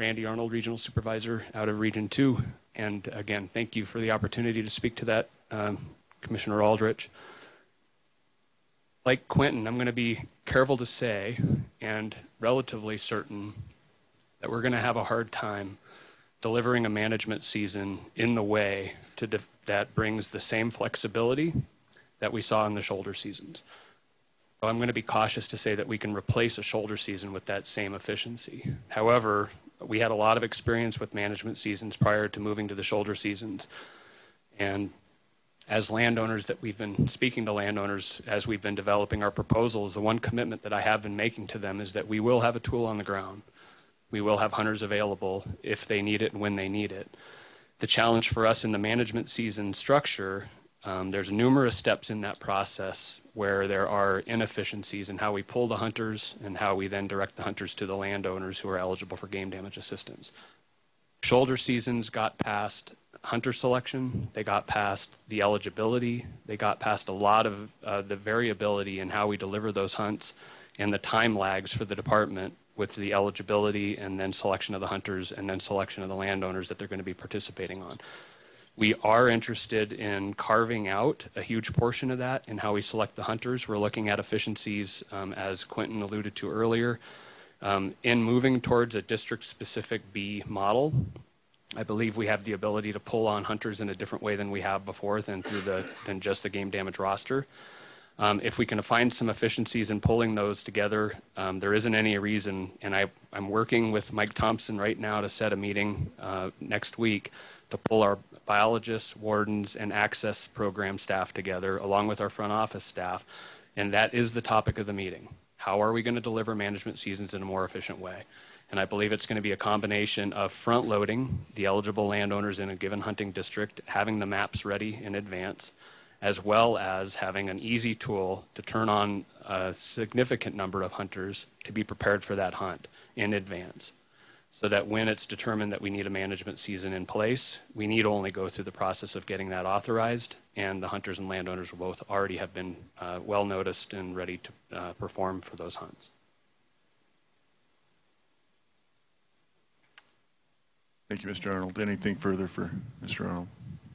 Randy Arnold, Regional Supervisor out of Region 2. And again, thank you for the opportunity to speak to that, Commissioner Aldrich. Like Quentin, I'm going to be careful to say and relatively certain that we're going to have a hard time delivering a management season in the way that brings the same flexibility that we saw in the shoulder seasons. So I'm going to be cautious to say that we can replace a shoulder season with that same efficiency. However, we had a lot of experience with management seasons prior to moving to the shoulder seasons. And as landowners that we've been speaking to landowners as we've been developing our proposals, the one commitment that I have been making to them is that we will have a tool on the ground. We will have hunters available if they need it and when they need it. The challenge for us in the management season structure, there's numerous steps in that process where there are inefficiencies in how we pull the hunters and how we then direct the hunters to the landowners who are eligible for game damage assistance. Shoulder seasons got past hunter selection, they got past the eligibility, they got past a lot of the variability in how we deliver those hunts and the time lags for the department with the eligibility and then selection of the hunters and then selection of the landowners that they're going to be participating on. We are interested in carving out a huge portion of that in how we select the hunters. We're looking at efficiencies, as Quentin alluded to earlier. In moving towards a district-specific B model, I believe we have the ability to pull on hunters in a different way than we have before than just the game damage roster. If we can find some efficiencies in pulling those together, there isn't any reason, and I'm working with Mike Thompson right now to set a meeting next week to pull our biologists, wardens, and access program staff together along with our front office staff, and that is the topic of the meeting. How are we going to deliver management seasons in a more efficient way? And I believe it's going to be a combination of front-loading the eligible landowners in a given hunting district, having the maps ready in advance, as well as having an easy tool to turn on a significant number of hunters to be prepared for that hunt in advance. So that when it's determined that we need a management season in place, we need only go through the process of getting that authorized, and the hunters and landowners will both already have been well noticed and ready to perform for those hunts. Thank you, Mr. Arnold. Anything further for Mr. Arnold?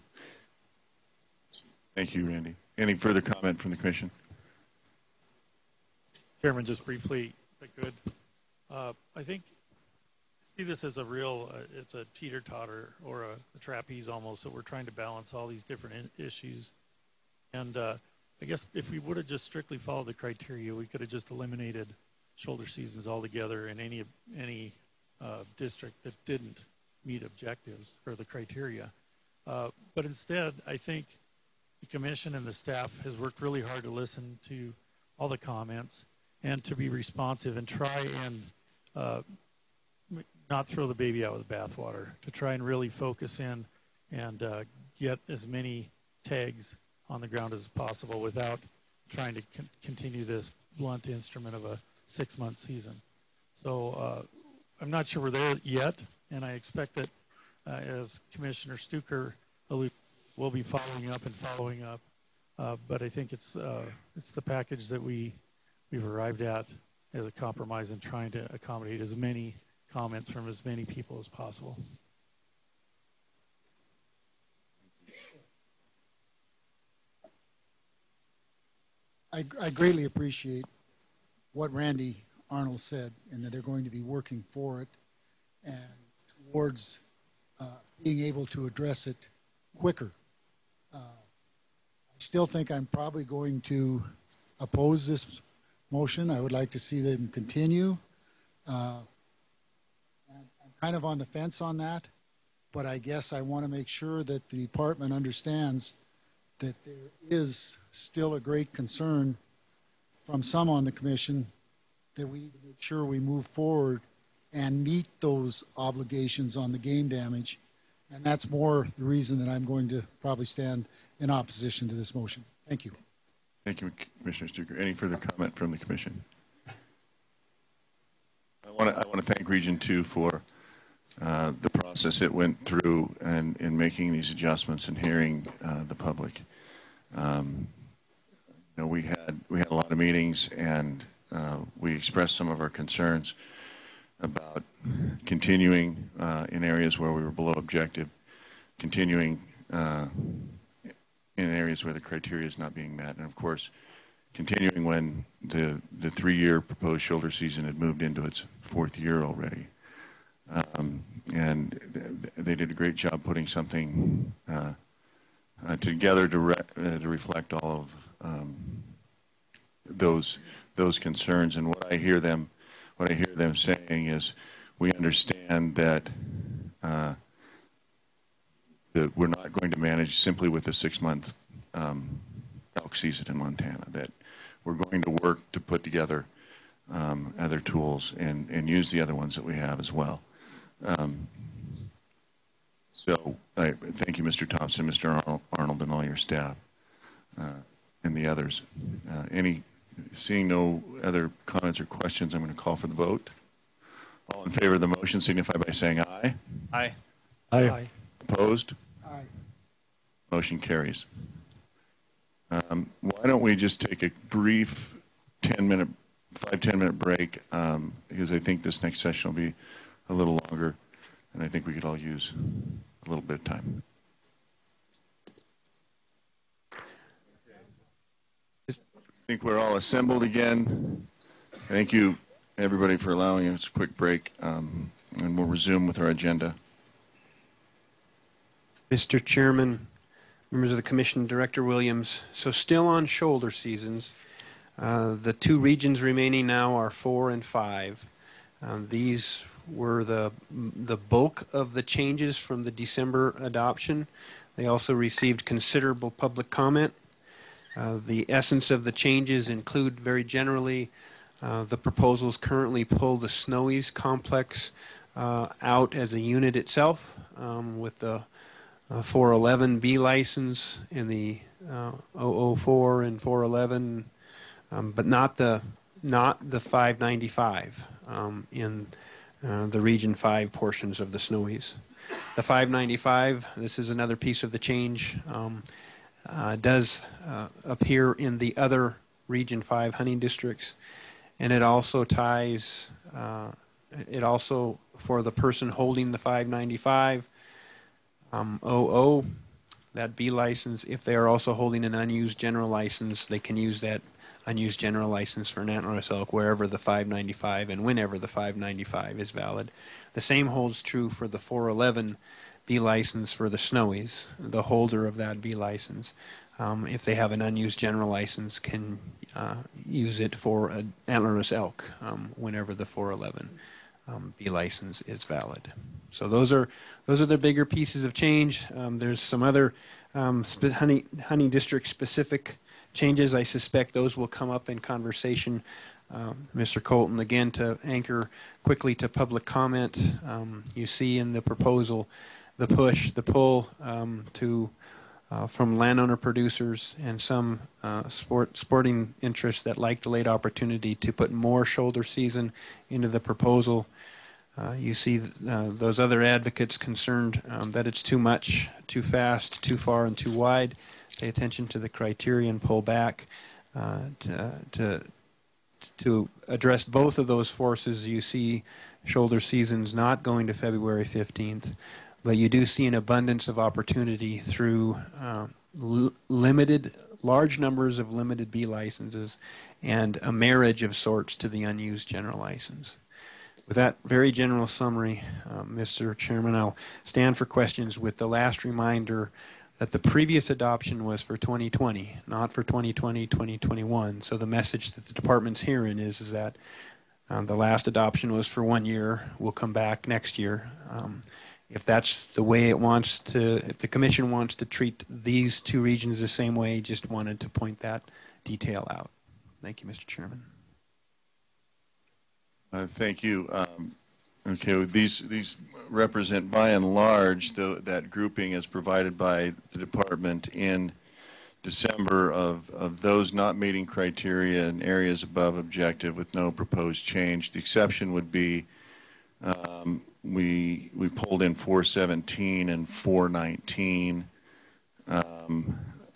Thank you, Randy. Any further comment from the Commission? Chairman, just briefly, if I could. I think see this as a real, it's a teeter-totter or a trapeze almost, that we're trying to balance all these different issues. And I guess if we would have just strictly followed the criteria, we could have just eliminated shoulder seasons altogether in any district that didn't meet objectives or the criteria. But instead, I think the Commission and the staff has worked really hard to listen to all the comments and to be responsive and try and not throw the baby out with the bathwater, to try and really focus in and get as many tags on the ground as possible without trying to continue this blunt instrument of a 6-month season. So I'm not sure we're there yet, and I expect that as Commissioner Stuker alluded, we'll be following up. But I think it's the package that we've arrived at as a compromise and trying to accommodate as many comments from as many people as possible. I greatly appreciate what Randy Arnold said, and that they're going to be working for it and towards being able to address it quicker. I still think I'm probably going to oppose this motion. I would like to see them continue. I'm kind of on the fence on that, but I guess I want to make sure that the department understands that there is still a great concern from some on the Commission that we need to make sure we move forward and meet those obligations on the game damage. And that's more the reason that I'm going to probably stand in opposition to this motion. Thank you. Thank you, Commissioner Stuker. Any further comment from the Commission? I want to thank Region 2 for the process it went through and in making these adjustments and hearing the public. You know, we had a lot of meetings, and we expressed some of our concerns about continuing in areas where we were below objective, continuing in areas where the criteria is not being met, and of course, continuing when the 3-year proposed shoulder season had moved into its 4th year already. And they did a great job putting something together to reflect all of those concerns. And what I hear them saying is, we understand that that we're not going to manage simply with a 6-month elk season in Montana. That we're going to work to put together other tools and use the other ones that we have as well. So thank you, Mr. Thompson, Mr. Arnold, and all your staff and the others. Seeing no other comments or questions, I'm going to call for the vote. All in favor of the motion signify by saying aye. Aye. Aye. Opposed? Aye. Motion carries. Why don't we just take a brief 5-10 minute break, because I think this next session will be a little longer, and I think we could all use a little bit of time. I think we're all assembled again. Thank you, everybody, for allowing us a quick break, and we'll resume with our agenda. Mr. Chairman, members of the Commission, Director Williams. So still on shoulder seasons. The 2 regions remaining now are 4 and 5. These were the bulk of the changes from the December adoption. They also received considerable public comment. The essence of the changes include very generally the proposals currently pull the Snowies complex out as a unit itself with the 411B license in the 004 and 411, but not the 595 in the Region 5 portions of the Snowies. The 595, this is another piece of the change, does appear in the other Region 5 hunting districts, and it also ties, for the person holding the 595, 00, that B license, if they are also holding an unused general license, they can use that unused general license for an antlerless elk wherever the 595 and whenever the 595 is valid. The same holds true for the 411 B license for the Snowies. The holder of that B license, if they have an unused general license, can use it for an antlerless elk whenever the 411 B license is valid. So those are the bigger pieces of change. There's some other hunting district specific changes. I suspect those will come up in conversation. Mr. Colton, again, to anchor quickly to public comment. You see in the proposal the push, the pull from landowner producers and some sporting interests that like the late opportunity to put more shoulder season into the proposal. You see those other advocates concerned that it's too much, too fast, too far, and too wide. Pay attention to the criteria and pull back to address both of those forces. You see shoulder seasons not going to February 15th, but you do see an abundance of opportunity through large numbers of limited B licenses and a marriage of sorts to the unused general license. With that very general summary, Mr. Chairman, I'll stand for questions with the last reminder that the previous adoption was for 2020, not for 2020, 2021. So the message that the department's hearing is that the last adoption was for 1 year. We'll come back next year. If that's the way it wants to, if the commission wants to treat these 2 regions the same way, just wanted to point that detail out. Thank you, Mr. Chairman. Thank you. Okay, these represent by and large that grouping as provided by the department in December of those not meeting criteria in areas above objective with no proposed change. The exception would be we pulled in 417 and 419.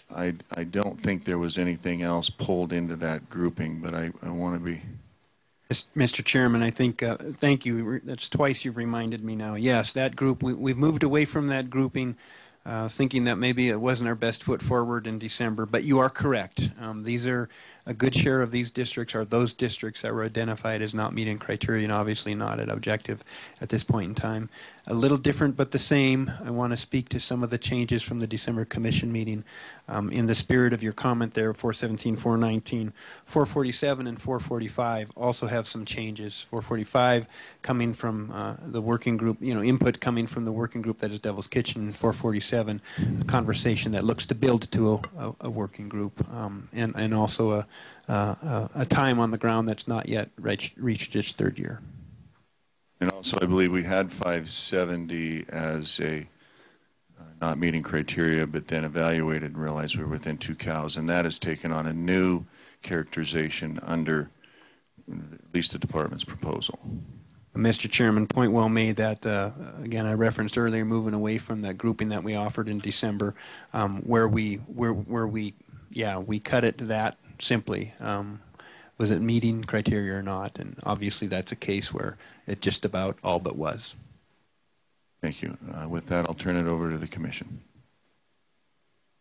I don't think there was anything else pulled into that grouping, but I want to be. Mr. Chairman, I think, thank you. That's twice you've reminded me now. Yes, that group, we've moved away from that grouping, thinking that maybe it wasn't our best foot forward in December, but you are correct. These are, a good share of these districts are those districts that were identified as not meeting criteria and obviously not at objective at this point in time. A little different but the same. I want to speak to some of the changes from the December commission meeting. In the spirit of your comment there, 417, 419, 447 and 445 also have some changes. 445 coming from the working group, input coming from the working group that is Devil's Kitchen, and 447, a conversation that looks to build to a working group, and also a time on the ground that's not yet reached its third year. And also, I believe we had 570 as a not meeting criteria, but then evaluated and realized we were within 2 cows, and that has taken on a new characterization under at least the department's proposal. Mr. Chairman, point well made that, again, I referenced earlier, moving away from that grouping that we offered in December, where we cut it that simply. Was it meeting criteria or not? And obviously that's a case where it just about all but was. Thank you. With that, I'll turn it over to the commission.